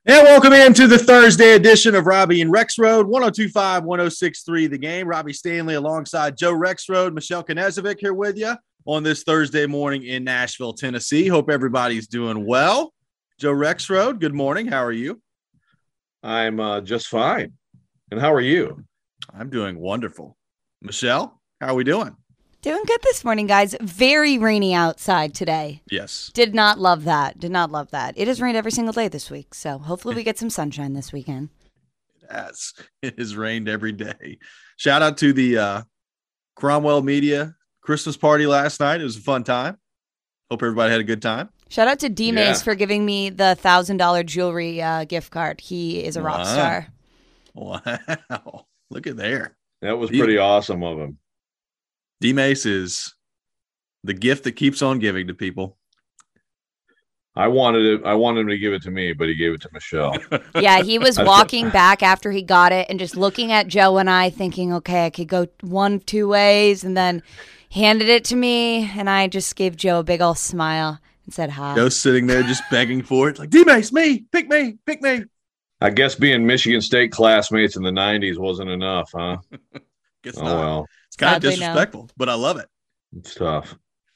And welcome into the Thursday edition of Robbie and Rexrode, 1025, 1063 The Game. Robbie Stanley alongside Joe Rexrode, Michelle Knezovic here with you on this Thursday morning in Nashville, Tennessee. Hope everybody's doing well. Joe Rexrode, good morning. How are you? I'm just fine. And how are you? I'm doing wonderful. Michelle, how are we doing? Doing good this morning, guys. Very rainy outside today. Yes. Did not love that. It has rained every single day this week, so hopefully we get some sunshine this weekend. It has rained every day. Shout out to the Cromwell Media Christmas party last night. It was a fun time. Hope everybody had a good time. Shout out to D-Mace for giving me the $1,000 jewelry gift card. He is a rock star. Wow. Look at there. That was pretty awesome of him. D-Mace is the gift that keeps on giving to people. I wanted him to give it to me, but he gave it to Michelle. Yeah, he was walking back after he got it and just looking at Joe and I thinking, okay, I could go 1-2 ways, and then handed it to me, and I just gave Joe a big old smile and said hi. Joe's sitting there just begging for it. Like, D-Mace, pick me. I guess being Michigan State classmates in the 90s wasn't enough, huh? Guess not. Well. It's kind of disrespectful, but I love it. It's tough.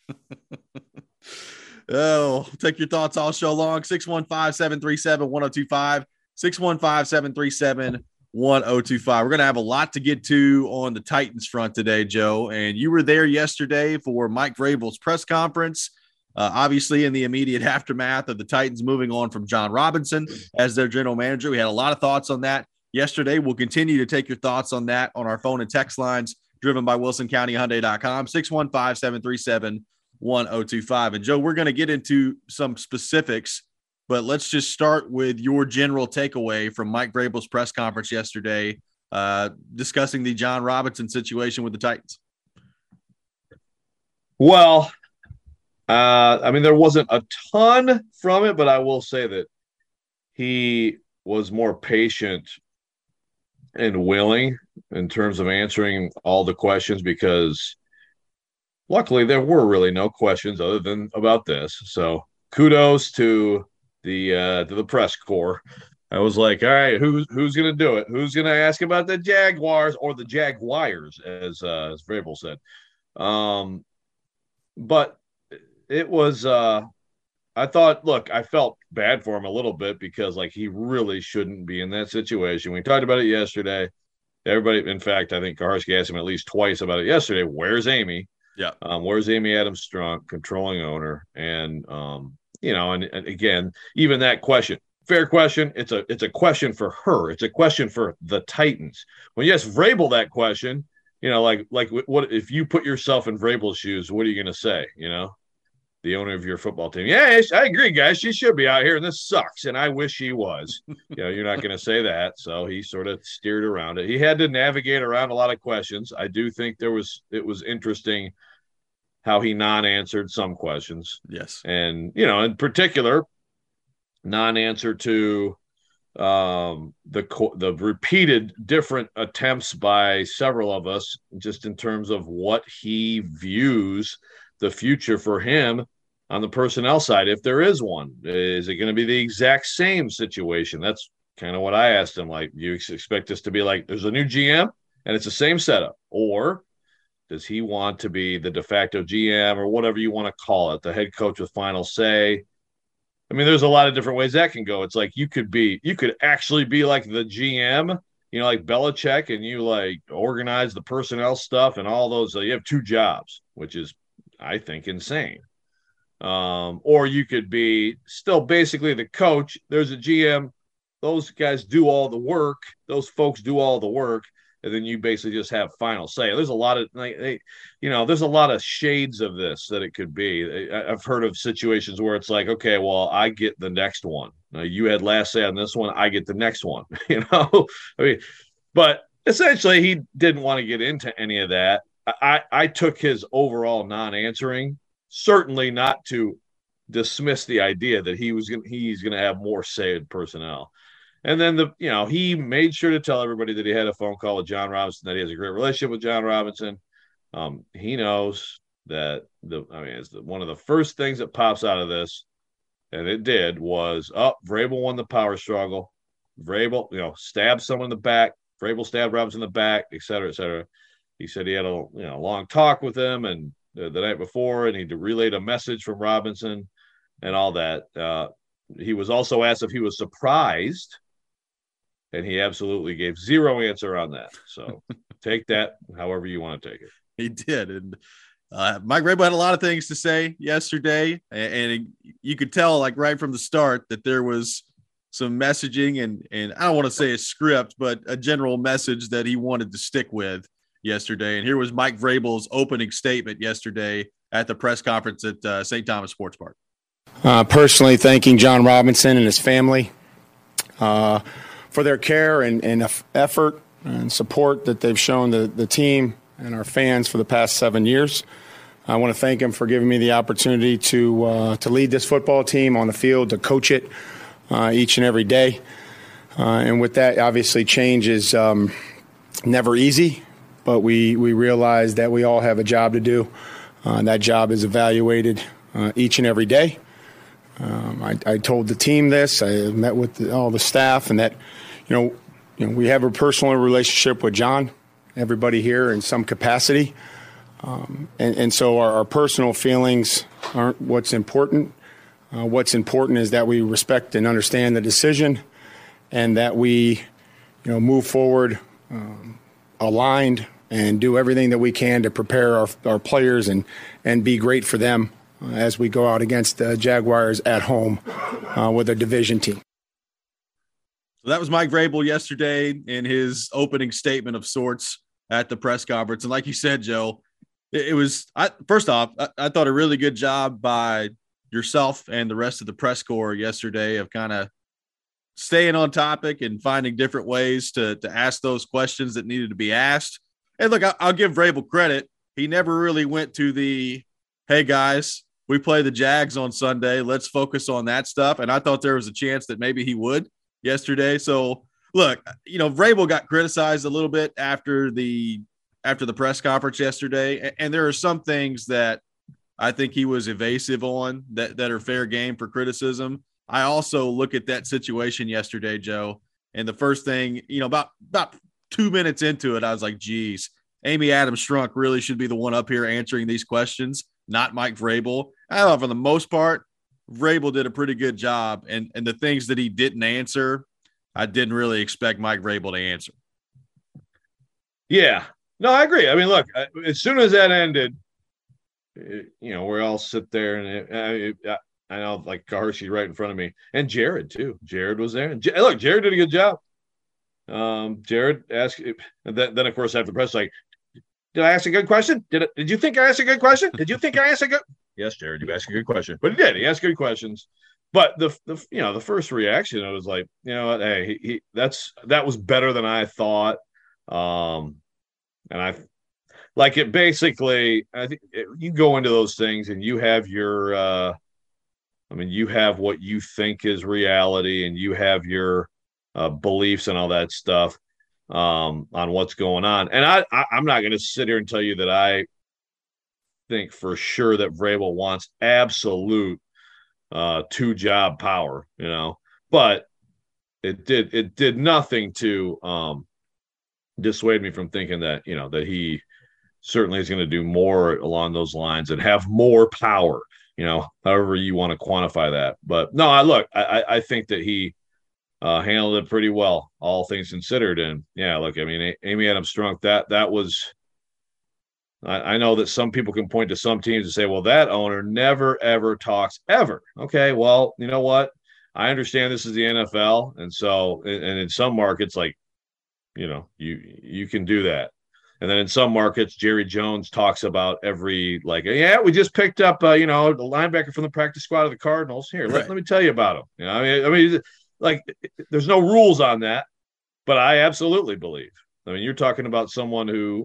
Take your thoughts all show long. 615-737-1025. 615-737-1025. We're going to have a lot to get to on the Titans front today, Joe. And you were there yesterday for Mike Vrabel's press conference. Obviously, in the immediate aftermath of the Titans moving on from John Robinson as their general manager. We had a lot of thoughts on that yesterday. We'll continue to take your thoughts on that on our phone and text lines, driven by WilsonCountyHyundai.com, 615-737-1025. And Joe, we're going to get into some specifics, but let's just start with your general takeaway from Mike Vrabel's press conference yesterday, discussing the John Robinson situation with the Titans. Well, there wasn't a ton from it, but I will say that he was more patient and willing in terms of answering all the questions, because luckily there were really no questions other than about this. So kudos to the press corps. I was like, all right, who's going to do it? Who's going to ask about the Jaguars, or the Jaguars, as Vrabel said. But it was I felt bad for him a little bit, because he really shouldn't be in that situation. We talked about it yesterday. Everybody, in fact, I think Kaharski asked him at least twice about it yesterday. Where's Amy? Yeah. Where's Amy Adams-Strunk, controlling owner? And and again, even that question, fair question. It's a question for her. It's a question for the Titans. When you ask Vrabel that question, what if you put yourself in Vrabel's shoes? What are you going to say? The owner of your football team. Yeah, I agree, guys. She should be out here, and this sucks, and I wish she was. You're not going to say that. So he sort of steered around it. He had to navigate around a lot of questions. I do think it was interesting how he non-answered some questions. Yes. And, in particular, non-answer to the repeated different attempts by several of us, just in terms of what he views the future for him on the personnel side, if there is one. Is it going to be the exact same situation? That's kind of what I asked him. You expect this to be there's a new GM and it's the same setup, or does he want to be the de facto GM, or whatever you want to call it, the head coach with final say? There's a lot of different ways that can go. It's you could actually be like the GM, like Belichick, and you organize the personnel stuff and all those. You have two jobs, which is, I think, insane. Or you could be still basically the coach. There's a GM. Those guys do all the work. Those folks do all the work. And then you basically just have final say. There's a lot of, there's a lot of shades of this that it could be. I've heard of situations where it's okay, well, I get the next one. You had last say on this one. I get the next one, but essentially he didn't want to get into any of that. I took his overall non-answering, certainly not to dismiss the idea that he's going to have more say in personnel. And then he made sure to tell everybody that he had a phone call with John Robinson, that he has a great relationship with John Robinson. He knows that one of the first things that pops out of this and it did, was Vrabel won the power struggle. Vrabel, stabbed someone in the back. Vrabel stabbed Robinson in the back, et cetera, et cetera. He said he had a long talk with him and the night before, and he relayed a message from Robinson and all that. He was also asked if he was surprised, and he absolutely gave zero answer on that. So take that however you want to take it. He did. And Mike Vrabel had a lot of things to say yesterday, and you could tell, like, right from the start that there was some messaging and I don't want to say a script, but a general message that he wanted to stick with yesterday. And here was Mike Vrabel's opening statement yesterday at the press conference at St. Thomas Sports Park. Personally thanking John Robinson and his family for their care and effort and support that they've shown the team and our fans for the past 7 years. I want to thank him for giving me the opportunity to lead this football team on the field, to coach it each and every day. And with that, obviously, change is never easy, but we realize that we all have a job to do. That job is evaluated each and every day. I told the team this. I met with all the staff, and that, we have a personal relationship with John, everybody here in some capacity. And so our personal feelings aren't what's important. What's important is that we respect and understand the decision, and that we, move forward aligned and do everything that we can to prepare our players and be great for them as we go out against the Jaguars at home with a division team. So that was Mike Vrabel yesterday in his opening statement of sorts at the press conference. And like you said, Joe, it was first off, I thought a really good job by yourself and the rest of the press corps yesterday of kind of staying on topic and finding different ways to ask those questions that needed to be asked. And look, I'll give Vrabel credit. He never really went to the, hey guys, we play the Jags on Sunday, let's focus on that stuff. And I thought there was a chance that maybe he would yesterday. So look, Vrabel got criticized a little bit after the press conference yesterday. And there are some things that I think he was evasive on that are fair game for criticism. I also look at that situation yesterday, Joe, and the first thing, about 2 minutes into it, I was like, geez, Amy Adams Strunk really should be the one up here answering these questions, not Mike Vrabel. I thought for the most part, Vrabel did a pretty good job. And the things that he didn't answer, I didn't really expect Mike Vrabel to answer. Yeah, no, I agree. I mean, look, as soon as that ended, we all sit there and I know, like, Hershey right in front of me, and Jared too. Jared was there. And look, Jared did a good job. Jared asked, and then of course after the press, like, did I ask a good question? Did you think I asked a good question? Did you think I asked a good? Yes, Jared, you asked a good question. But he did. He asked good questions. But the first reaction, I was like, hey, that was better than I thought. And I like it. Basically, I think you go into those things and you have your. You have what you think is reality, and you have your beliefs and all that stuff on what's going on. And I'm not going to sit here and tell you that I think for sure that Vrabel wants absolute two-job power, but it did nothing to dissuade me from thinking that, that he certainly is going to do more along those lines and have more power. However you want to quantify that. But no, I think that he handled it pretty well, all things considered. And yeah, look, Amy Adams Strunk, that was, I know that some people can point to some teams and say, well, that owner never, ever talks ever. Okay. Well, you know what? I understand this is the NFL. And so, and in some markets, like, you can do that. And then in some markets, Jerry Jones talks about every, like, yeah, we just picked up, the linebacker from the practice squad of the Cardinals. Here, let me tell you about him. I mean, like, there's no rules on that, but I absolutely believe. You're talking about someone who,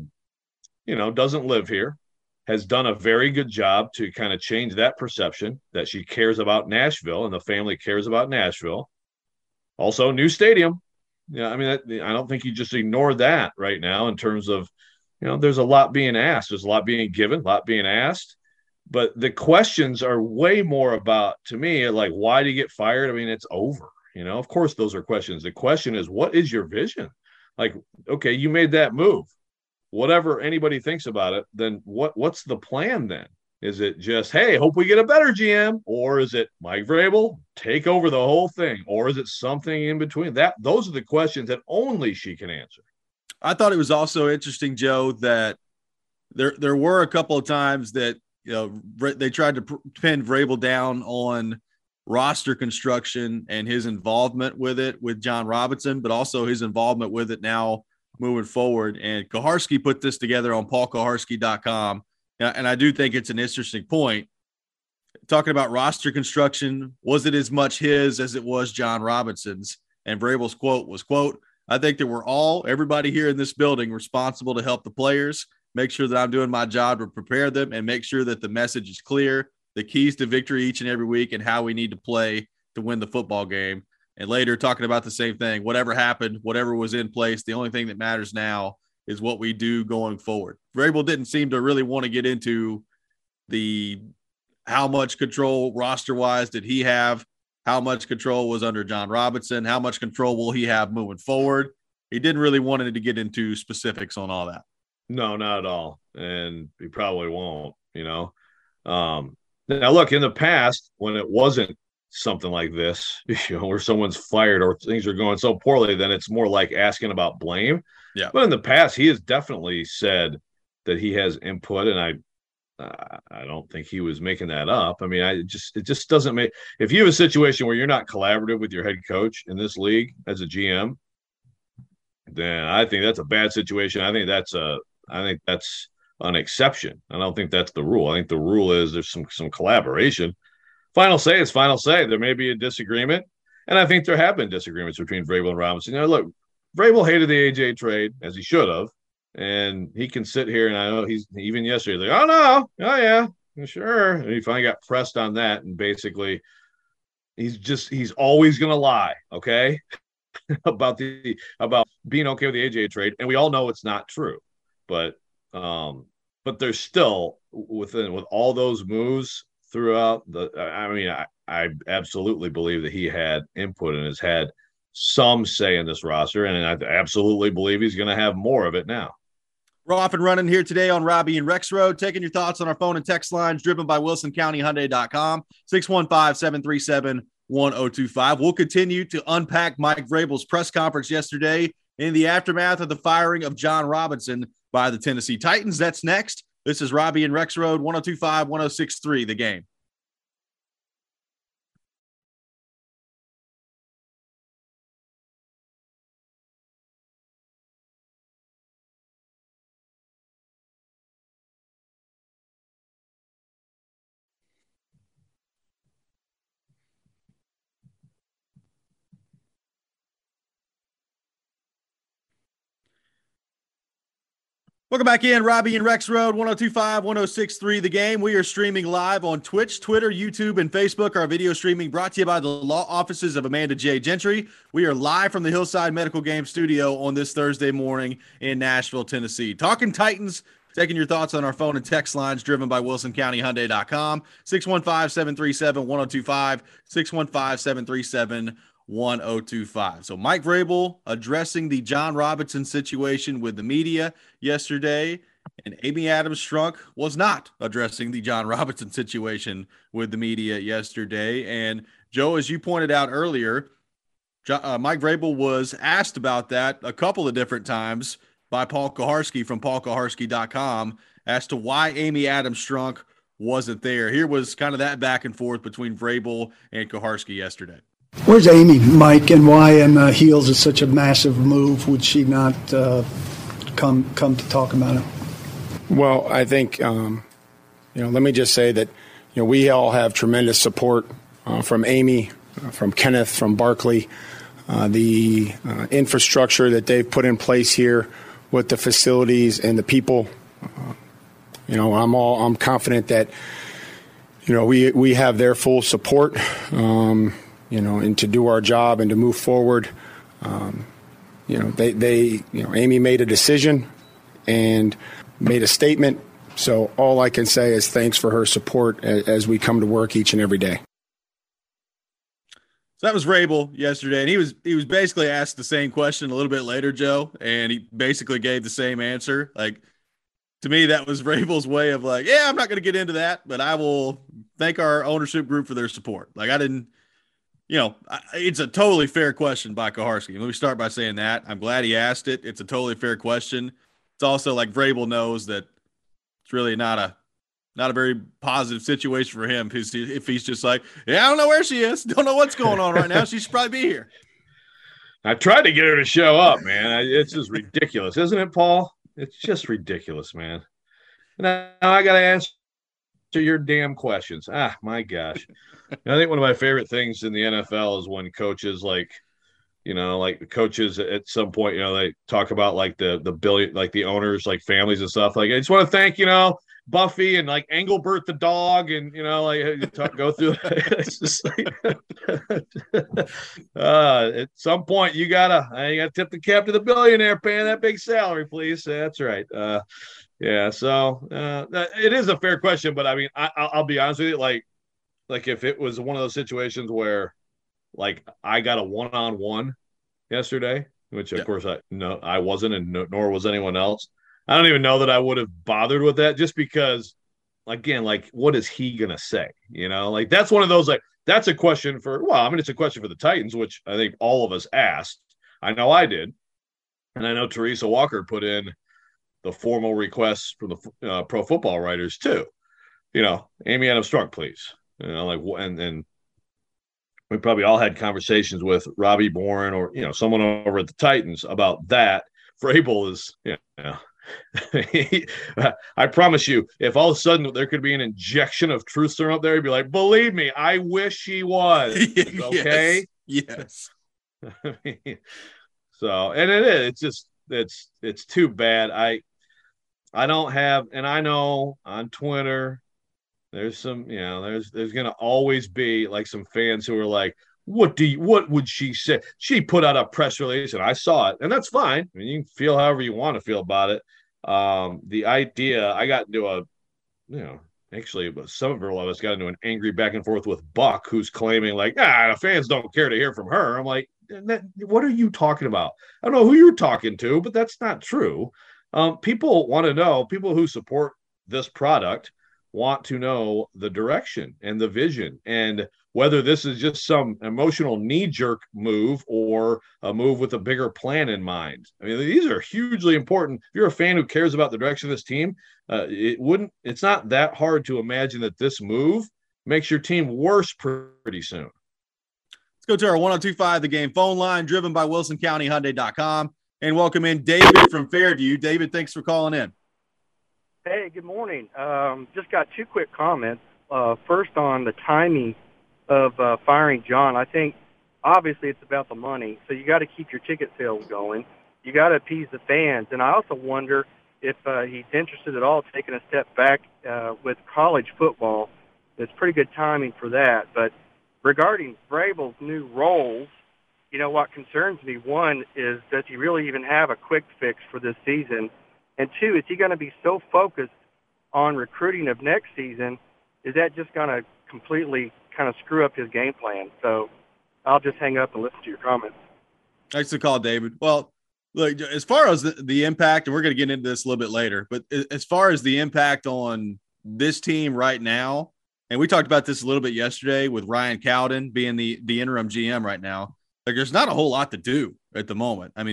doesn't live here, has done a very good job to kind of change that perception that she cares about Nashville and the family cares about Nashville. Also, new stadium. Yeah, I don't think you just ignore that right now in terms of, there's a lot being asked. There's a lot being given, a lot being asked. But the questions are way more about, to me, like, why did he get fired? I mean, it's over. Of course, those are questions. The question is, what is your vision? Like, okay, you made that move. Whatever anybody thinks about it, then what's the plan then? Is it just, hey, hope we get a better GM? Or is it Mike Vrabel, take over the whole thing? Or is it something in between? Those are the questions that only she can answer. I thought it was also interesting, Joe, that there were a couple of times that they tried to pin Vrabel down on roster construction and his involvement with it with John Robinson, but also his involvement with it now moving forward. And Kuharsky put this together on paulkuharsky.com. And I do think it's an interesting point. Talking about roster construction, was it as much his as it was John Robinson's? And Vrabel's quote was, quote, I think that everybody here in this building, responsible to help the players, make sure that I'm doing my job to prepare them and make sure that the message is clear, the keys to victory each and every week, and how we need to play to win the football game. And later talking about the same thing, whatever happened, whatever was in place, the only thing that matters now is what we do going forward. Vrabel didn't seem to really want to get into how much control roster-wise did he have, how much control was under John Robinson, how much control will he have moving forward. He didn't really want to get into specifics on all that. No, not at all. And he probably won't, Now, look, in the past, when it wasn't something like this, where someone's fired or things are going so poorly, then it's more like asking about blame. Yeah. But in the past, he has definitely said that he has input, and I don't think he was making that up. I mean, it just doesn't make – if you have a situation where you're not collaborative with your head coach in this league as a GM, then I think that's a bad situation. I think that's an exception. I don't think that's the rule. I think the rule is there's some collaboration. Final say is final say. There may be a disagreement, and I think there have been disagreements between Vrabel and Robinson. Look, Vrabel hated the AJ trade, as he should have, and he can sit here, and I know he's even yesterday like, oh no, oh yeah, sure. And he finally got pressed on that, and basically he's always going to lie, okay, about being okay with the AJ trade, and we all know it's not true, but there's still with all those moves throughout I absolutely believe that he had input and has had some say in this roster, and I absolutely believe he's going to have more of it now. We're off and running here today on Robbie and Rex Road, taking your thoughts on our phone and text lines driven by WilsonCountyHyundai.com, 615-737-1025. We'll continue to unpack Mike Vrabel's press conference yesterday in the aftermath of the firing of John Robinson by the Tennessee Titans. That's next. This is Robbie and Rex Road, 102.5, 106.3, The Game. Welcome back in, Robbie and Rex Road, 102.5, 106.3, The Game. We are streaming live on Twitch, Twitter, YouTube, and Facebook. Our video streaming brought to you by the law offices of Amanda J. Gentry. We are live from the Hillside Medical Game Studio on this Thursday morning in Nashville, Tennessee. Talking Titans, taking your thoughts on our phone and text lines driven by WilsonCountyHyundai.com, 615-737-1025, 615-737-1025. So Mike Vrabel addressing the John Robinson situation with the media yesterday, and Amy Adams Strunk was not addressing the John Robinson situation with the media yesterday. And Joe, as you pointed out earlier, Mike Vrabel was asked about that a couple of different times by Paul Kuharsky from paulkuharsky.com as to why Amy Adams Strunk wasn't there. Here was kind of that back and forth between Vrabel and Kuharsky yesterday. Where's Amy, Mike, and why in the heels of such a massive move would she not come to talk about it? Well, I think, let me just say that, we all have tremendous support from Amy, from Kenneth, from Barkley, the infrastructure that they've put in place here with the facilities and the people. I'm confident that, we have their full support. And to do our job and to move forward. Amy made a decision and made a statement So all I can say is thanks for her support as we come to work each and every day. So that was Vrabel yesterday, and he was basically asked the same question a little bit later, Joe, and he basically gave the same answer. Like, to me, that was Vrabel's way of like, yeah, I'm not going to get into that, but I will thank our ownership group for their support. Like, I didn't, it's a totally fair question by Kuharsky. Let me start by saying that. I'm glad he asked it. It's a totally fair question. It's also like Vrabel knows that it's really not a very positive situation for him if he's just like, yeah, I don't know where she is. Don't know what's going on right now. She should probably be here. I tried to get her to show up, man. It's just ridiculous, isn't it, Paul? It's just ridiculous, man. Now I got to answer your damn questions. My gosh. I think one of my favorite things in the NFL is when coaches like the coaches at some point, they talk about like the billion, like the owners, like families and stuff. Like, I just want to thank, Buffy and like Engelbert the dog, and go through. It's just like at some point you gotta tip the cap to the billionaire paying that big salary, please. That's right. Yeah. So it is a fair question, but I mean, I'll be honest with you, like if it was one of those situations where like I got a one-on-one yesterday, which of course I wasn't, and nor was anyone else. I don't even know that I would have bothered with that, just because, again, like, what is he going to say? Like, that's one of those, like, that's a question it's a question for the Titans, which I think all of us asked. I know I did. And I know Teresa Walker put in the formal requests from the Pro Football Writers too. Amy Adams Strunk, please. And we probably all had conversations with Robbie Bourne or, someone over at the Titans about that. Vrabel is, I promise you, if all of a sudden there could be an injection of truth serum up there, he'd be like, believe me, I wish he was. Okay. Yes. So, and it is, it's just, it's too bad. I don't have, and I know on Twitter, there's some, there's going to always be like some fans who are like, what would she say? She put out a press release and I saw it, and that's fine. I mean, you can feel however you want to feel about it. The idea, I got into actually several of us got into an angry back and forth with Buck, who's claiming like, the fans don't care to hear from her. I'm like, what are you talking about? I don't know who you're talking to, but that's not true. People want to know, people who support this product want to know the direction and the vision, and whether this is just some emotional knee-jerk move or a move with a bigger plan in mind. I mean, these are hugely important. If you're a fan who cares about the direction of this team, it's not that hard to imagine that this move makes your team worse pretty soon. Let's go to our 1025 The Game phone line, driven by WilsonCountyHyundai.com, and welcome in David from Fairview. David, thanks for calling in. Hey, good morning. Just got two quick comments. First, on the timing of firing John, I think obviously it's about the money, so you got to keep your ticket sales going. You got to appease the fans, and I also wonder if he's interested at all taking a step back with college football. It's pretty good timing for that. But regarding Vrabel's new roles, what concerns me, one, is does he really even have a quick fix for this season? And two, is he going to be so focused on recruiting of next season, is that just going to completely kind of screw up his game plan? So I'll just hang up and listen to your comments. Thanks for the call, David. Well, look, as far as the impact, and we're going to get into this a little bit later, but as far as the impact on this team right now, and we talked about this a little bit yesterday with Ryan Cowden being the interim GM right now, like there's not a whole lot to do at the moment. I mean,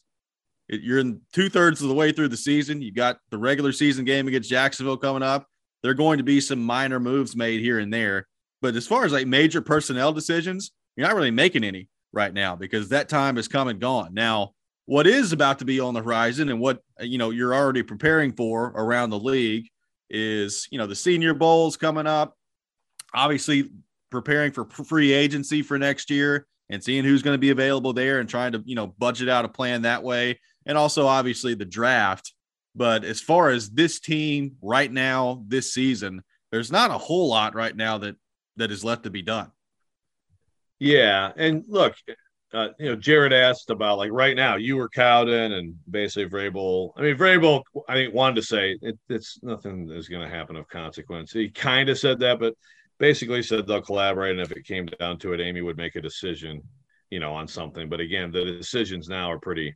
you're in 2/3 of the way through the season. You got the regular season game against Jacksonville coming up. There are going to be some minor moves made here and there. But as far as like major personnel decisions, you're not really making any right now because that time has come and gone. Now, what is about to be on the horizon and what, you're already preparing for around the league is, the Senior Bowl's coming up, obviously preparing for free agency for next year and seeing who's going to be available there and trying to, budget out a plan that way. And also obviously the draft. But as far as this team right now, this season, there's not a whole lot right now that is left to be done. Yeah. And look, Jared asked about, like, right now, you were Cowden and basically Vrabel. I mean, Vrabel, I think, wanted to say it's nothing is going to happen of consequence. He kind of said that, but basically said they'll collaborate. And if it came down to it, Amy would make a decision, on something. But again, the decisions now are pretty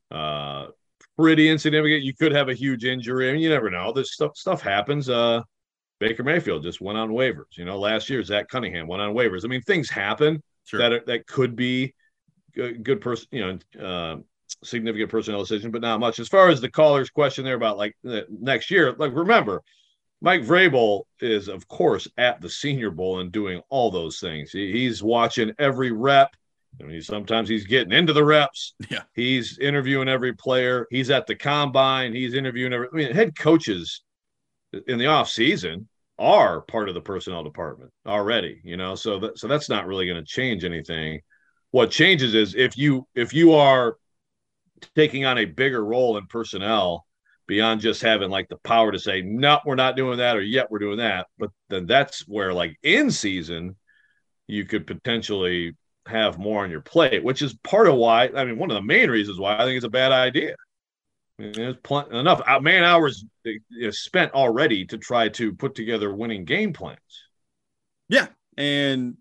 insignificant. You could have a huge injury. I mean, you never know. This stuff happens. Baker Mayfield just went on waivers. Last year, Zach Cunningham went on waivers. I mean, things happen. Sure. That could be good person, significant personnel decision, but not much. As far as the caller's question there about like next year, like, remember, Mike Vrabel is, of course, at the Senior Bowl and doing all those things. He's watching every rep. I mean, sometimes he's getting into the reps. Yeah. He's interviewing every player. He's at the combine. He's interviewing head coaches in the off season are part of the personnel department already, so that's not really going to change anything. What changes is if you are taking on a bigger role in personnel beyond just having like the power to say, no, we're not doing that, or yet we're doing that. But then that's where, like, in season, you could potentially have more on your plate, which is part of why, I mean, one of the main reasons why I think it's a bad idea. I mean, there's enough man hours spent already to try to put together winning game plans. Yeah. And,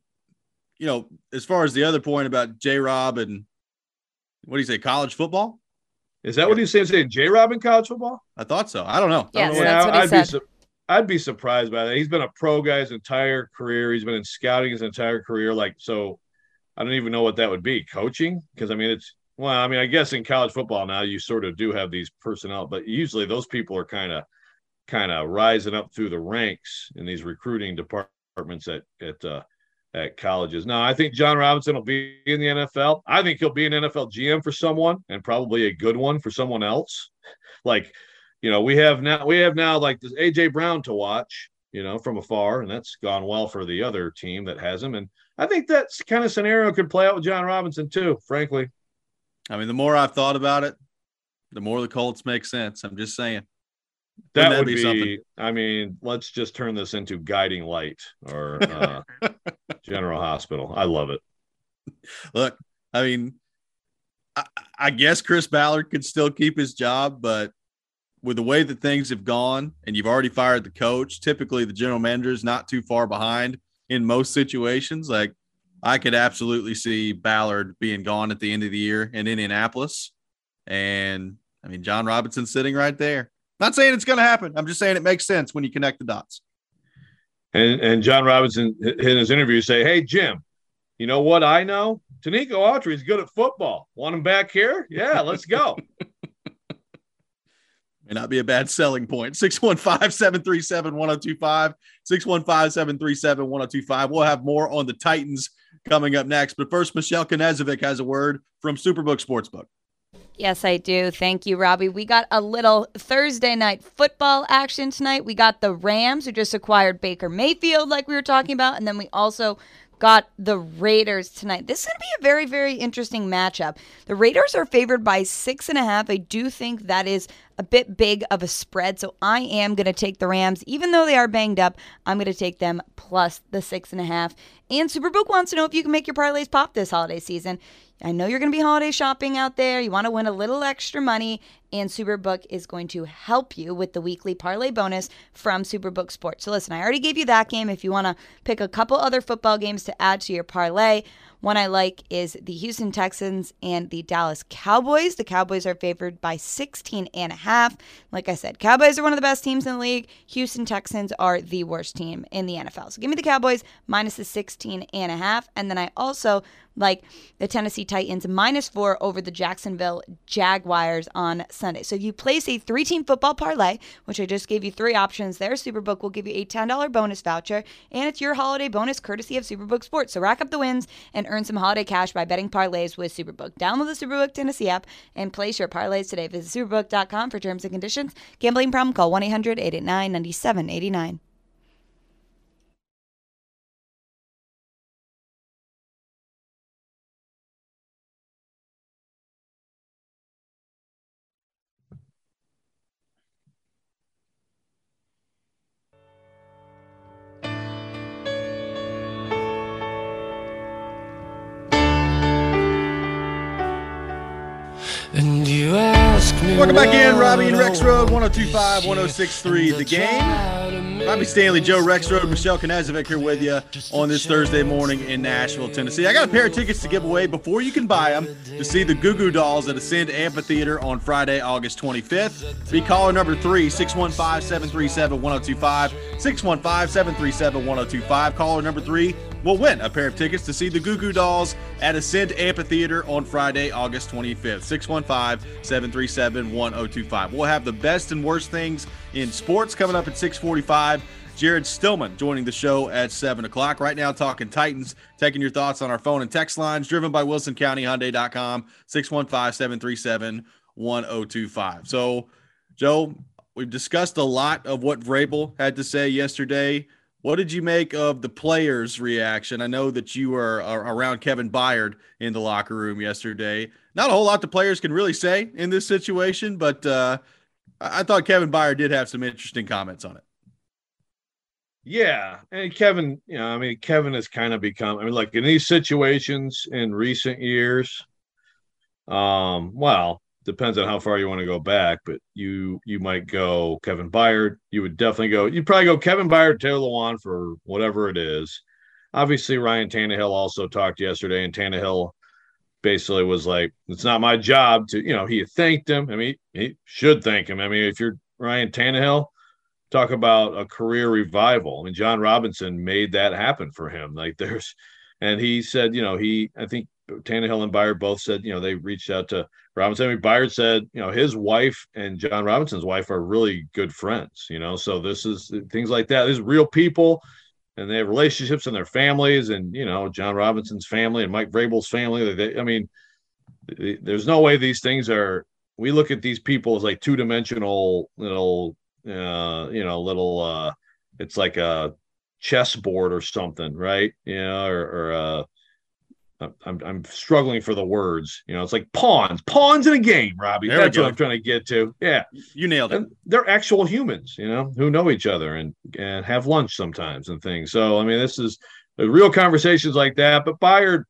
as far as the other point about J-Rob and what do you say, college football? Is that what he's saying? J-Rob in college football? I thought so. I don't know. Yes, that's what he said. I'd be surprised by that. He's been a pro guy his entire career. He's been in scouting his entire career. So I don't even know what that would be. Coaching? Because, I mean, I guess in college football now you sort of do have these personnel, but usually those people are kind of rising up through the ranks in these recruiting departments at colleges. Now, I think John Robinson will be in the NFL. I think he'll be an NFL GM for someone, and probably a good one for someone else. Like, we have now like this AJ Brown to watch, from afar, and that's gone well for the other team that has him. And I think that kind of scenario could play out with John Robinson too, frankly. I mean, the more I've thought about it, the more the Colts make sense. I'm just saying. That would be something. I mean, let's just turn this into Guiding Light or General Hospital. I love it. Look, I mean, I guess Chris Ballard could still keep his job, but with the way that things have gone and you've already fired the coach, typically the general manager is not too far behind in most situations. Like, I could absolutely see Ballard being gone at the end of the year in Indianapolis. And, I mean, John Robinson's sitting right there. Not saying it's going to happen. I'm just saying it makes sense when you connect the dots. And John Robinson, in his interview, say, hey, Jim, you know what I know? Tanico Autry is good at football. Want him back here? Yeah, let's go. May not be a bad selling point. 615-737-1025, 615-737-1025. We'll have more on the Titans coming up next. But first, Michelle Knezovic has a word from Superbook Sportsbook. Yes, I do. Thank you, Robbie. We got a little Thursday night football action tonight. We got the Rams, who just acquired Baker Mayfield, like we were talking about. And then we also got the Raiders tonight. This is going to be a very, very interesting matchup. The Raiders are favored by 6.5. I do think that is a bit big of a spread, so I am going to take the Rams. Even though they are banged up, I'm going to take them plus the 6.5. And Superbook wants to know if you can make your parlays pop this holiday season. I know you're going to be holiday shopping out there. You want to win a little extra money, and Superbook is going to help you with the weekly parlay bonus from Superbook Sports. So listen, I already gave you that game. If you want to pick a couple other football games to add to your parlay, one I like is the Houston Texans and the Dallas Cowboys. The Cowboys are favored by 16.5. Like I said, Cowboys are one of the best teams in the league. Houston Texans are the worst team in the NFL. So give me the Cowboys minus the 16.5. And then I also like the Tennessee Titans -4 over the Jacksonville Jaguars on Sunday. So if you place a 3-team football parlay, which I just gave you 3 options there, Superbook will give you a $10 bonus voucher, and it's your holiday bonus courtesy of Superbook Sports. So rack up the wins and earn some holiday cash by betting parlays with Superbook. Download the Superbook Tennessee app and place your parlays today. Visit superbook.com for terms and conditions. Gambling problem? Call 1-800-889-9789. Welcome back in, Robbie and Rex Road, 102.5, 106.3, The Game. Robbie Stanley, Joe Rexrode, Michelle Kanazovic here with you on this Thursday morning in Nashville, Tennessee. I got a pair of tickets to give away before you can buy them to see the Goo Goo Dolls at Ascend Amphitheater on Friday, August 25th. Be caller number 3, 615-737-1025, 615-737-1025. Caller number 3 will win a pair of tickets to see the Goo Goo Dolls at Ascend Amphitheater on Friday, August 25th, 615-737-1025. We'll have the best and worst things in sports coming up at 6:45. Jared Stillman joining the show at 7 o'clock. Right now, talking Titans, taking your thoughts on our phone and text lines, driven by WilsonCountyHyundai.com, 615-737-1025. So, Joe, we've discussed a lot of what Vrabel had to say yesterday. What did you make of the players' reaction? I know that you were around Kevin Byard in the locker room yesterday. Not a whole lot the players can really say in this situation, but I thought Kevin Byard did have some interesting comments on it. Yeah, and Kevin, Kevin has kind of become, like in these situations in recent years, depends on how far you want to go back, but you might go Kevin Byard. You'd probably go Kevin Byard, Taylor Lewan for whatever it is. Obviously, Ryan Tannehill also talked yesterday, and Tannehill basically was like, it's not my job to, he thanked him. He should thank him. If you're Ryan Tannehill, talk about a career revival. John Robinson made that happen for him. And he said, I think Tannehill and Byard both said, they reached out to Robinson. Byard said, his wife and John Robinson's wife are really good friends, so this is things like that. These real people, and they have relationships in their families, and, John Robinson's family and Mike Vrabel's family. There's no way these things are, we look at these people as like two-dimensional little, it's like a chessboard or something, right? I'm struggling for the words. It's like pawns in a game, Robbie. That's what I'm trying to get to. Yeah, you nailed it. And they're actual humans, who know each other and have lunch sometimes and things. So this is real conversations like that. But Byard,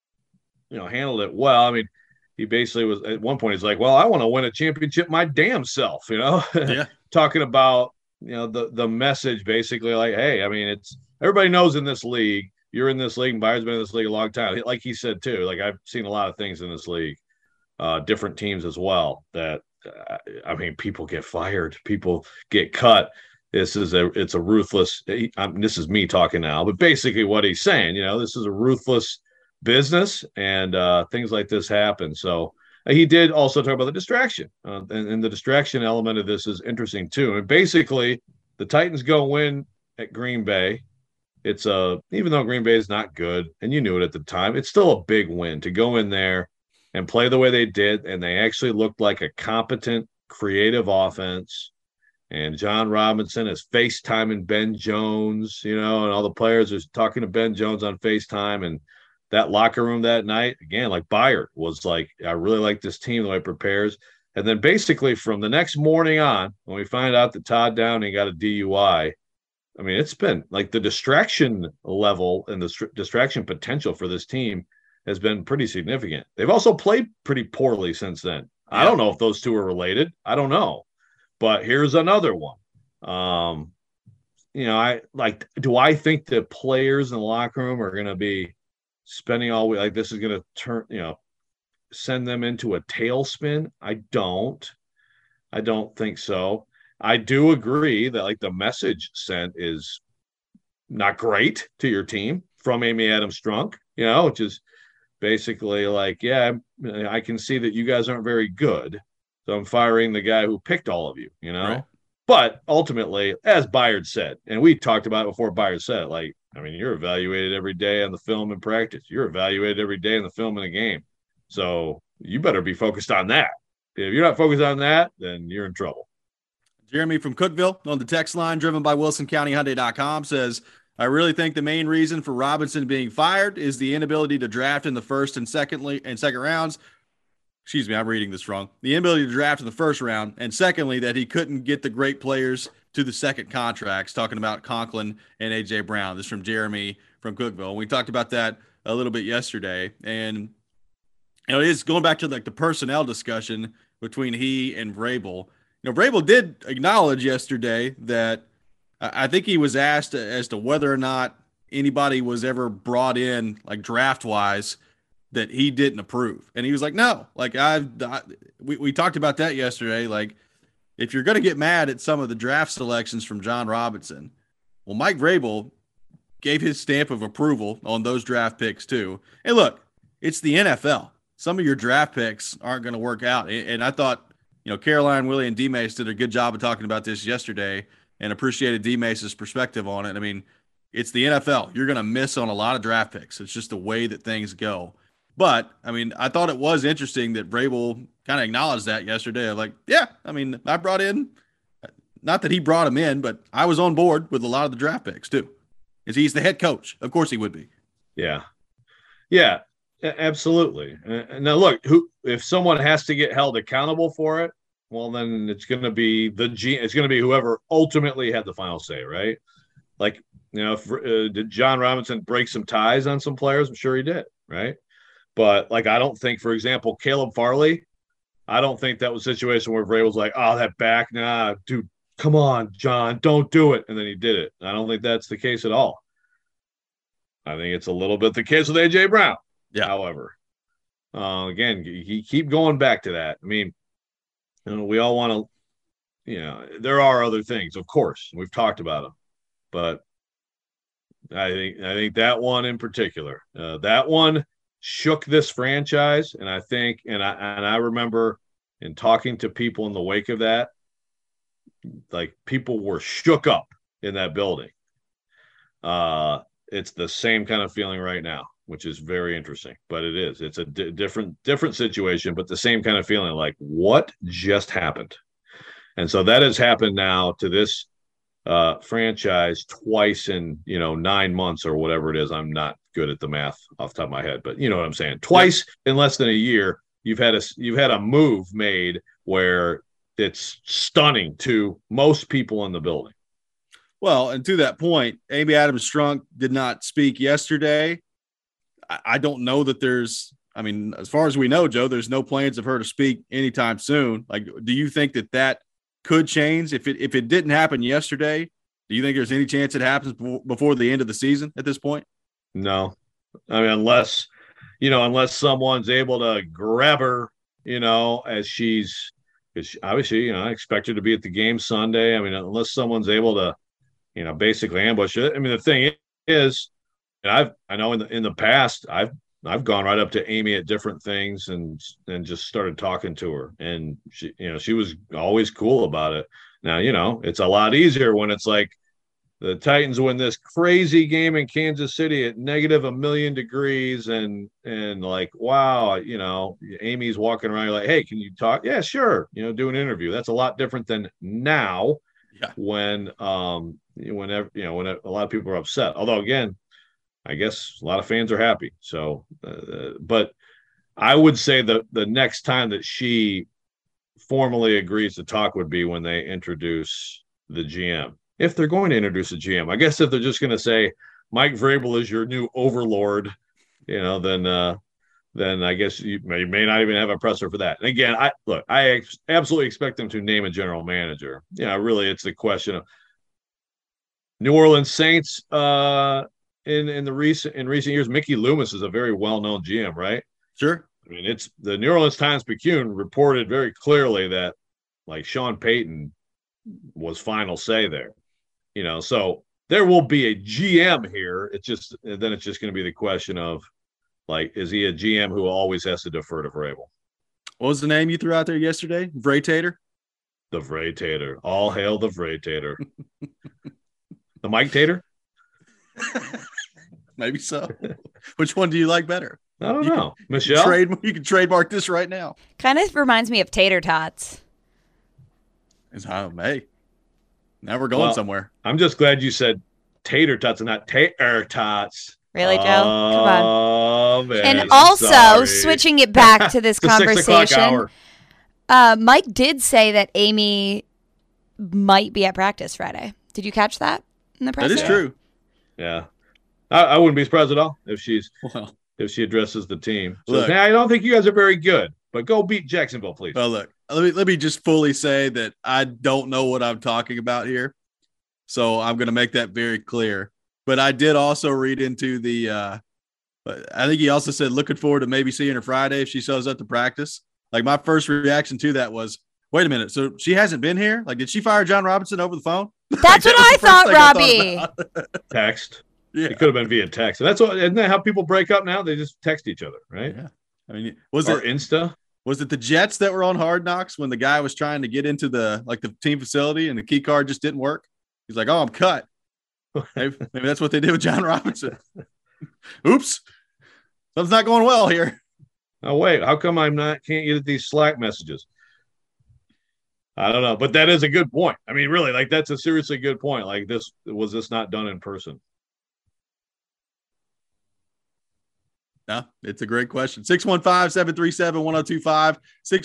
handled it well. He basically was at one point. He's like, "Well, I want to win a championship my damn self," Yeah. Talking about the message basically like, hey, it's everybody knows in this league. You're in this league, and Byard's been in this league a long time. Like he said, too, like I've seen a lot of things in this league, different teams as well, that, people get fired, people get cut. It's a ruthless, this is me talking now, but basically what he's saying, this is a ruthless business, and things like this happen. So he did also talk about the distraction, and the distraction element of this is interesting, too. And basically, the Titans go win at Green Bay. It's even though Green Bay is not good, and you knew it at the time, it's still a big win to go in there and play the way they did, and they actually looked like a competent, creative offense. And John Robinson is FaceTiming Ben Jones, and all the players are talking to Ben Jones on FaceTime. And that locker room that night, again, like Byard was like, I really like this team, the way it prepares. And then basically from the next morning on, when we find out that Todd Downing got a DUI, it's been like the distraction level and the distraction potential for this team has been pretty significant. They've also played pretty poorly since then. Yeah. I don't know if those two are related. I don't know. But here's another one. Do I think the players in the locker room are going to be spending all week, like this is going to turn, send them into a tailspin? I don't think so. I do agree that the message sent is not great to your team from Amy Adams Strunk, which is basically like, yeah, I can see that you guys aren't very good, so I'm firing the guy who picked all of you, Right. But ultimately, as Byard said, and we talked about it before Byard said it, you're evaluated every day on the film in practice. You're evaluated every day in the film in the game. So you better be focused on that. If you're not focused on that, then you're in trouble. Jeremy from Cookeville on the text line, driven by WilsonCountyHyundai.com, says, I really think the main reason for Robinson being fired is the inability to draft in the first and second rounds. Excuse me, I'm reading this wrong. The inability to draft in the first round, and secondly, that he couldn't get the great players to the second contracts, talking about Conklin and A.J. Brown. This is from Jeremy from Cookeville. And we talked about that a little bit yesterday. And, it is going back to the personnel discussion. between he and Vrabel. Vrabel did acknowledge yesterday that I think he was asked as to whether or not anybody was ever brought in, like draft wise, that he didn't approve. And he was like, no, like we talked about that yesterday. Like, if you're going to get mad at some of the draft selections from John Robinson, well, Mike Vrabel gave his stamp of approval on those draft picks too. And look, it's the NFL. Some of your draft picks aren't going to work out. And I thought, Caroline, Willie, and D-Mace did a good job of talking about this yesterday and appreciated D-Mace's perspective on it. I mean, it's the NFL. You're going to miss on a lot of draft picks. It's just the way that things go. But, I mean, I thought it was interesting that Vrabel kind of acknowledged that yesterday. Like, yeah, I mean, I brought in, not that he brought him in, but I was on board with a lot of the draft picks too. Because he's the head coach. Of course he would be. Yeah. Yeah, absolutely. Now, look, if someone has to get held accountable for it, well, then it's going to be it's going to be whoever ultimately had the final say, right? Like, did John Robinson break some ties on some players? I'm sure he did, right? But, like, I don't think, for example, Caleb Farley, I don't think that was a situation where Vrabel's like, oh, that back, nah, dude, come on, John, don't do it. And then he did it. I don't think that's the case at all. I think it's a little bit the case with A.J. Brown. Yeah. However, again, you keep going back to that. I mean, we all want to, there are other things, of course. We've talked about them. But I think that one in particular, that one shook this franchise. And I think, and I remember in talking to people in the wake of that, like, people were shook up in that building. It's the same kind of feeling right now, which is very interesting, but it's a different situation, but the same kind of feeling, like, what just happened? And so that has happened now to this franchise twice in, 9 months or whatever it is. I'm not good at the math off the top of my head, but you know what I'm saying? Twice in less than a year, you've had a move made where it's stunning to most people in the building. Well, and to that point, Amy Adams Strunk did not speak yesterday. I don't know that as far as we know, Joe, there's no plans of her to speak anytime soon. Like, do you think that could change if it didn't happen yesterday? Do you think there's any chance it happens before the end of the season at this point? No, I mean, unless someone's able to grab her, as she's obviously, I expect her to be at the game Sunday. I mean, unless someone's able to, basically ambush it. I mean, the thing is, and I know in the past, I've gone right up to Amy at different things and just started talking to her, and she was always cool about it. Now, it's a lot easier when it's like the Titans win this crazy game in Kansas City at -1,000,000 degrees, and like, wow, Amy's walking around, you're like, hey, can you talk? Yeah, sure. Do an interview. That's a lot different than now. Yeah. When when a lot of people are upset. Although, again, I guess a lot of fans are happy. So, but I would say the next time that she formally agrees to talk would be when they introduce the GM. If they're going to introduce a GM, I guess if they're just going to say Mike Vrabel is your new overlord, then I guess you may not even have a presser for that. And again, I absolutely expect them to name a general manager. Really, it's the question of New Orleans Saints. In recent years, Mickey Loomis is a very well-known GM, right? Sure. I mean, it's the New Orleans Times-Picayune reported very clearly that, like, Sean Payton was final say there. So there will be a GM here. It's just going to be the question of, like, is he a GM who always has to defer to Vrabel? What was the name you threw out there yesterday? Vratator? The Vratator. All hail the Vratator. The Mike Tater? Maybe so. Which one do you like better? I don't know. Michelle? You can trademark this right now. Kind of reminds me of tater tots. Hey, now we're going somewhere. I'm just glad you said tater tots and not tater tots. Really, Joe? Come on. Oh, man. And also, switching it back to this conversation, Mike did say that Amy might be at practice Friday. Did you catch that in the press? That is true. Yeah. I wouldn't be surprised at all if she addresses the team. So, look, I don't think you guys are very good, but go beat Jacksonville, please. Well, look, let me just fully say that I don't know what I'm talking about here. So I'm going to make that very clear. But I did also read into the I think he also said looking forward to maybe seeing her Friday if she shows up to practice. Like, my first reaction to that was, wait a minute. So she hasn't been here? Like, did she fire John Robinson over the phone? That's what I thought, Robbie. Text. Yeah. It could have been via text. And isn't that how people break up now? They just text each other, right? Yeah. I mean, or Insta? Was it the Jets that were on Hard Knocks when the guy was trying to get into the team facility and the key card just didn't work? He's like, oh, I'm cut. Maybe that's what they did with John Robinson. Oops. Something's not going well here. Oh, wait. How come can't get these Slack messages? I don't know. But that is a good point. I mean, really, like, that's a seriously good point. Like, was this not done in person? No, it's a great question. 615-737-1025,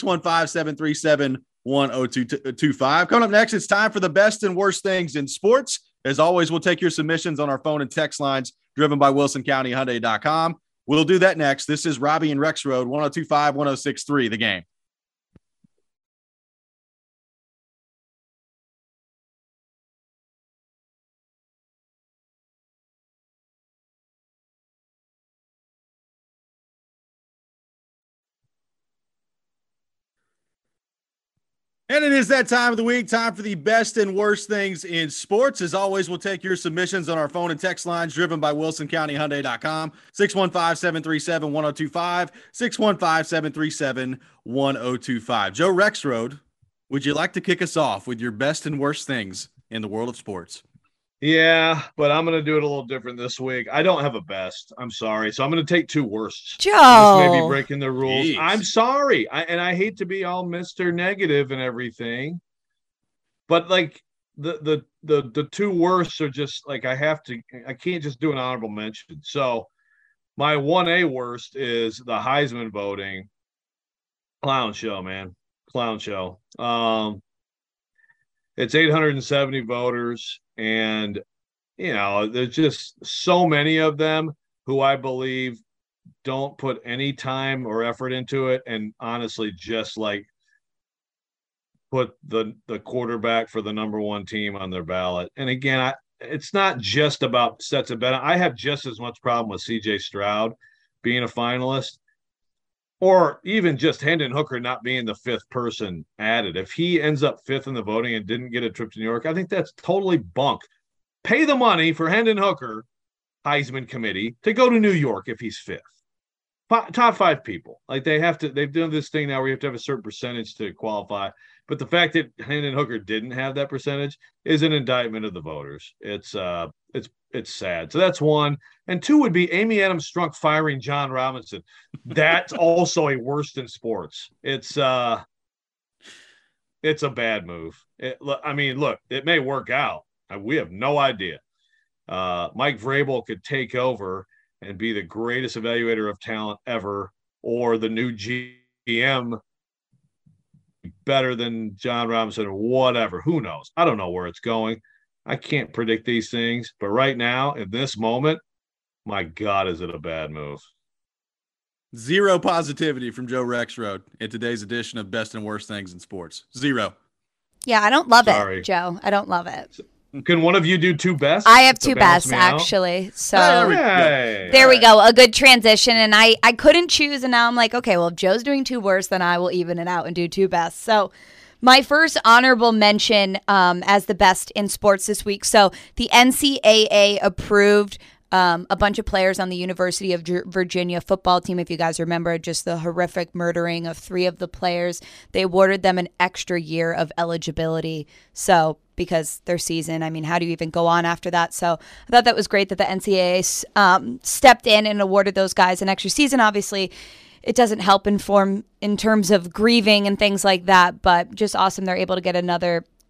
615-737-1025. Coming up next, it's time for the best and worst things in sports. As always, we'll take your submissions on our phone and text lines driven by WilsonCountyHyundai.com. We'll do that next. This is Robbie and Rex Road, 102.5, 106.3, The Game. And it is that time of the week, time for the best and worst things in sports. As always, we'll take your submissions on our phone and text lines driven by WilsonCountyHyundai.com, 615-737-1025, 615-737-1025. Joe Rexrode, would you like to kick us off with your best and worst things in the world of sports? Yeah, but I'm going to do it a little different this week. I don't have a best. I'm sorry. So I'm going to take two worsts. Joe. This may be breaking the rules. Jeez. I'm sorry. I hate to be all Mr. Negative and everything. But, like, the two worsts are just, like, I can't just do an honorable mention. So my 1A worst is the Heisman voting. Clown show, man. Clown show. It's 870 voters. And, there's just so many of them who I believe don't put any time or effort into it. And honestly, just like put the quarterback for the number one team on their ballot. And again, it's not just about sets of bet. I have just as much problem with CJ Stroud being a finalist, or even just Hendon Hooker not being the fifth person added. If he ends up fifth in the voting and didn't get a trip to New York, I think that's totally bunk. Pay the money for Hendon Hooker, Heisman committee, to go to New York if he's fifth. Top five people. Like, they've done this thing now where you have to have a certain percentage to qualify. But the fact that Hendon Hooker didn't have that percentage is an indictment of the voters. It's sad. So that's one. And two would be Amy Adams Strunk firing John Robinson. That's also a worst in sports. It's a bad move. Look, it may work out. We have no idea. Mike Vrabel could take over and be the greatest evaluator of talent ever, or the new GM better than John Robinson, or whatever. Who knows? I don't know where it's going. I can't predict these things, but right now, in this moment, my God, is it a bad move? Zero positivity from Joe Rexrode in today's edition of Best and Worst Things in Sports. Zero. Yeah, I don't love it, Joe. I don't love it. Can one of you do two bests? I have two bests, actually. So hey, there we go. A good transition. And I couldn't choose. And now I'm like, okay, well, if Joe's doing two worst, then I will even it out and do two bests. So my first honorable mention as the best in sports this week. So the NCAA approved a bunch of players on the University of Virginia football team. If you guys remember just the horrific murdering of 3 of the players, they awarded them an extra year of eligibility. So because their season, I mean, how do you even go on after that? So I thought that was great that the NCAA stepped in and awarded those guys an extra season. Obviously, it doesn't help inform in terms of grieving and things like that, but just awesome. They're able to get another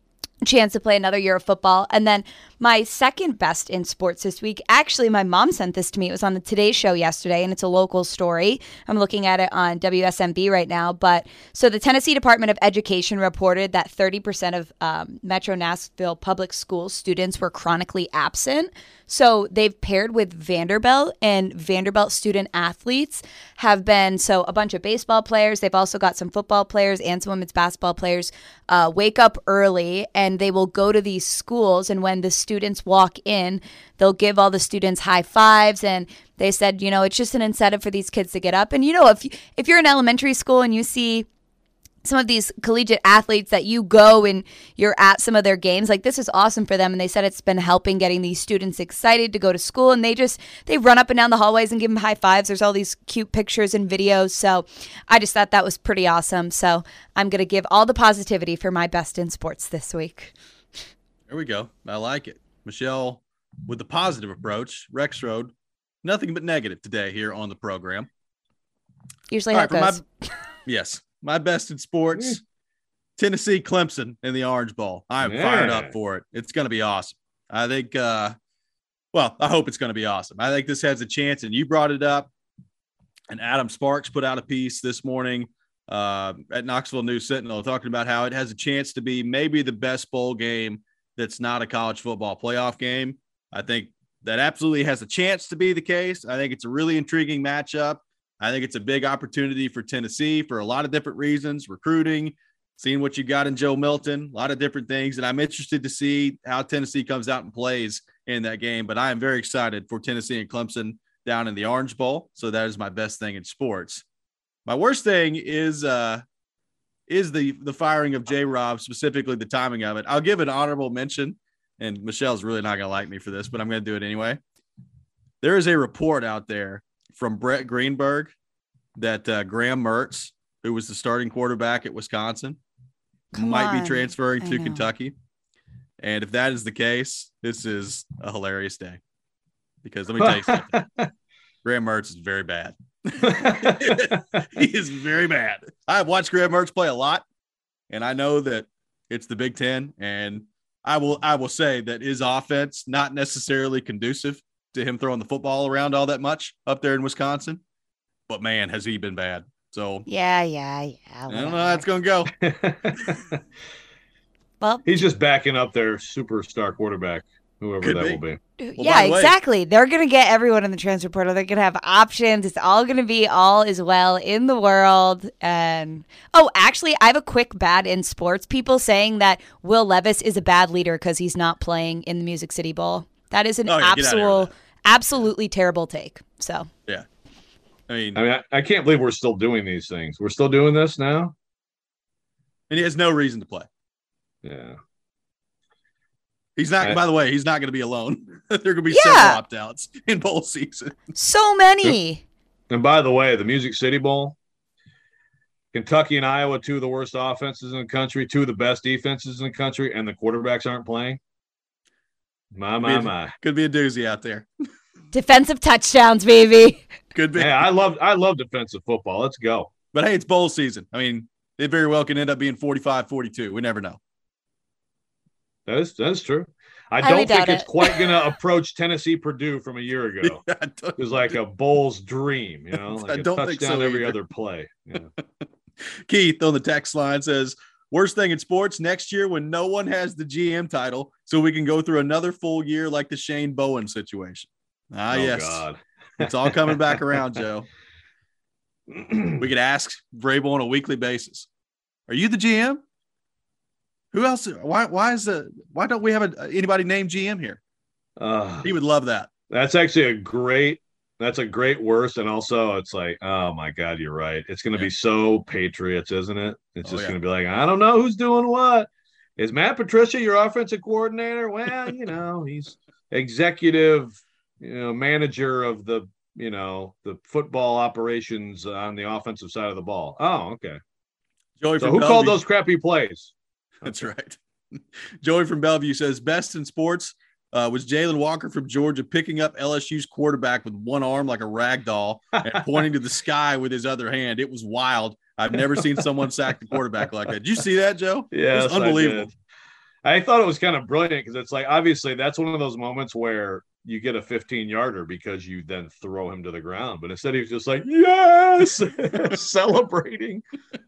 chance to play another year of football. And then my second best in sports this week, actually, my mom sent this to me. It was on the Today Show yesterday, and it's a local story. I'm looking at it on WSMV right now. But so the Tennessee Department of Education reported that 30% of Metro Nashville public school students were chronically absent. So they've paired with Vanderbilt, and Vanderbilt student athletes have been, so a bunch of baseball players. They've also got some football players and some women's basketball players wake up early, and they will go to these schools. And when the students walk in, they'll give all the students high fives. And they said, it's just an incentive for these kids to get up. And, if you're in elementary school and you see some of these collegiate athletes that you go and you're at some of their games, like, this is awesome for them. And they said it's been helping getting these students excited to go to school, and they run up and down the hallways and give them high fives. There's all these cute pictures and videos. So I just thought that was pretty awesome. So I'm going to give all the positivity for my best in sports this week. There we go. I like it. Michelle with the positive approach. Rexroad, nothing but negative today here on the program. Usually how it goes. Yes. My best in sports, Tennessee Clemson in the Orange Bowl. I'm fired up for it. It's going to be awesome. I think, I hope it's going to be awesome. I think this has a chance, and you brought it up, and Adam Sparks put out a piece this morning at Knoxville News Sentinel talking about how it has a chance to be maybe the best bowl game that's not a college football playoff game. I think that absolutely has a chance to be the case. I think it's a really intriguing matchup. I think it's a big opportunity for Tennessee for a lot of different reasons, recruiting, seeing what you got in Joe Milton, a lot of different things. And I'm interested to see how Tennessee comes out and plays in that game. But I am very excited for Tennessee and Clemson down in the Orange Bowl. So that is my best thing in sports. My worst thing is the firing of J-Rob, specifically the timing of it. I'll give an honorable mention, and Michelle's really not going to like me for this, but I'm going to do it anyway. There is a report out there from Brett Greenberg that Graham Mertz, who was the starting quarterback at Wisconsin, might be transferring to Kentucky. And if that is the case, this is a hilarious day. Because let me tell you something. Graham Mertz is very bad. He is very bad. I've watched Graham Mertz play a lot, and I know that it's the Big Ten. And I will say that his offense not necessarily conducive to him throwing the football around all that much up there in Wisconsin. But, man, has he been bad. So, yeah. I don't know how it's going to go. Well, he's just backing up their superstar quarterback, whoever that will be. Well, yeah, exactly. They're going to get everyone in the transfer portal. They're going to have options. It's all going to be all is well in the world. And actually, I have a quick bad in sports. People saying that Will Levis is a bad leader because he's not playing in the Music City Bowl. That is an absolutely terrible take. So yeah, I mean, I can't believe we're still doing these things. We're still doing this now, and he has no reason to play. Yeah, he's not. By the way, he's not going to be alone. There are going to be several opt-outs in bowl season. So many. And by the way, the Music City Bowl, Kentucky and Iowa, two of the worst offenses in the country, two of the best defenses in the country, and the quarterbacks aren't playing. My. Could be a doozy out there. Defensive touchdowns, baby. Could be. Yeah, I love defensive football. Let's go. But, hey, it's bowl season. I mean, it very well can end up being 45-42. We never know. That is true. I don't think it's quite going to approach Tennessee-Purdue from a year ago. Yeah, it was like a bowl's dream, like I don't think so every other play. Yeah. Keith on the text line says, worst thing in sports next year when no one has the GM title, so we can go through another full year like the Shane Bowen situation. Yes. God. It's all coming back around, Joe. We could ask Vrabel on a weekly basis. Are you the GM? Who else? Why don't we have anybody named GM here? He would love that. That's actually a great worst. And also it's like, oh my God, you're right. It's going to be so Patriots, isn't it? It's just going to be like, I don't know who's doing what. Is Matt Patricia your offensive coordinator? Well, he's executive, manager of the football operations on the offensive side of the ball. Oh, okay. Joey, so who called those crappy plays? That's right. Joey from Bellevue says best in sports was Jalen Walker from Georgia picking up LSU's quarterback with one arm like a rag doll and pointing to the sky with his other hand. It was wild. I've never seen someone sack the quarterback like that. Did you see that, Joe? Yes, it was unbelievable. I thought it was kind of brilliant because it's like, obviously that's one of those moments where you get a 15-yarder because you then throw him to the ground. But instead he was just like, yes, celebrating.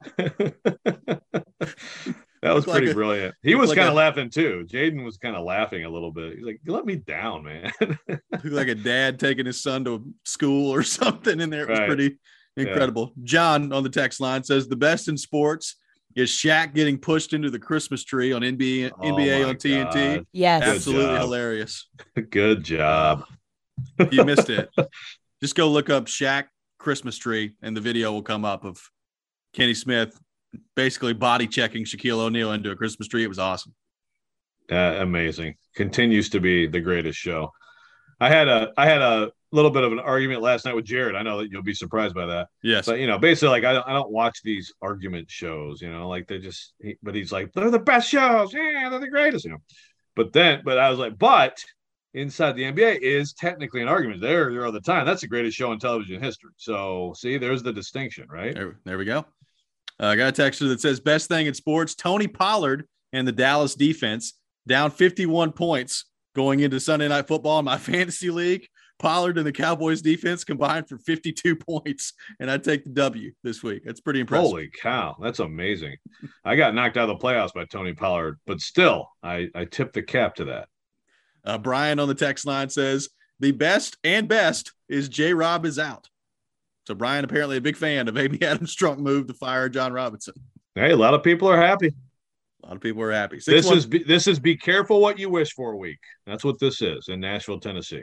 That was pretty brilliant. He was kind of laughing too. Jaden was kind of laughing a little bit. He's like, you let me down, man. Looked like a dad taking his son to school or something in there. It was pretty incredible. Yeah. John on the text line says the best in sports is Shaq getting pushed into the Christmas tree on NBA on TNT. God. Yes. Absolutely hilarious. Good job. You missed it. Just go look up Shaq Christmas tree and the video will come up of Kenny Smith basically body checking Shaquille O'Neal into a Christmas tree. It was awesome. Amazing. Continues to be the greatest show. I had a little bit of an argument last night with Jared. I know that you'll be surprised by that. Yes. But, basically, like, I don't watch these argument shows, like they're just, but he's like, they're the best shows. Yeah, they're the greatest, But I was like, but inside the NBA is technically an argument. There all the time. That's the greatest show in television history. So, see, there's the distinction, right? There we go. I got a texter that says best thing in sports, Tony Pollard and the Dallas defense down 51 points going into Sunday Night Football in my fantasy league. Pollard and the Cowboys defense combined for 52 points, and I take the W this week. That's pretty impressive. Holy cow. That's amazing. I got knocked out of the playoffs by Tony Pollard, but still, I tipped the cap to that. Brian on the text line says the best is J-Rob is out. So Brian, apparently a big fan of Amy Adams' Strunk move to fire John Robinson. Hey, a lot of people are happy. A lot of people are happy. This is be careful what you wish for week. That's what this is in Nashville, Tennessee.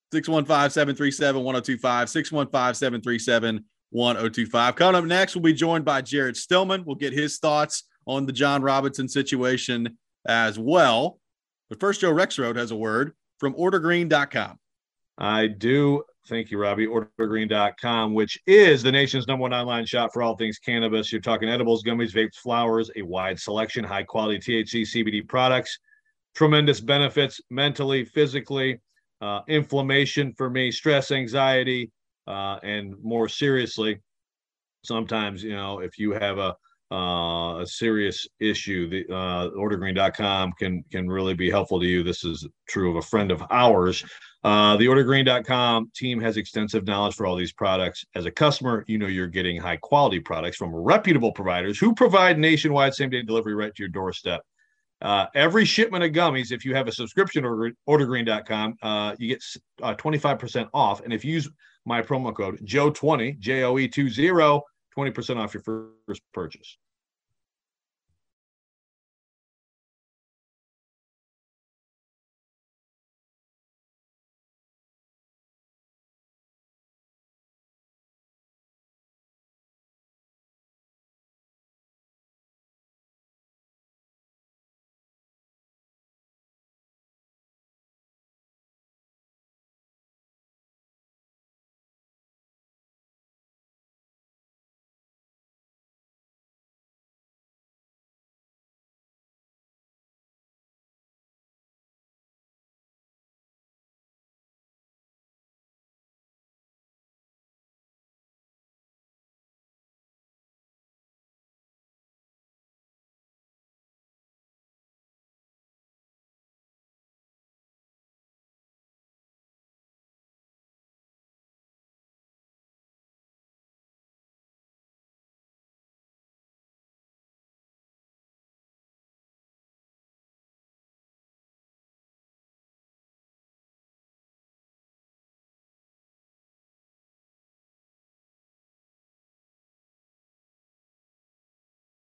615-737-1025, 615-737-1025. Coming up next, we'll be joined by Jared Stillman. We'll get his thoughts on the John Robinson situation as well. But first, Joe Rexroad has a word from OrderGreen.com. I do. Thank you, Robbie. OrderGreen.com, which is the nation's #1 online shop for all things cannabis. You're talking edibles, gummies, vapes, flowers, a wide selection, high-quality THC, CBD products, tremendous benefits mentally, physically, inflammation for me, stress, anxiety, and more seriously, sometimes, if you have a serious issue, the OrderGreen.com can really be helpful to you. This is true of a friend of ours. The OrderGreen.com team has extensive knowledge for all these products. As a customer, you're getting high quality products from reputable providers who provide nationwide same-day delivery right to your doorstep. Every shipment of gummies, if you have a subscription to OrderGreen.com, you get 25% off. And if you use my promo code JOE20, JOE20, 20% off your first purchase.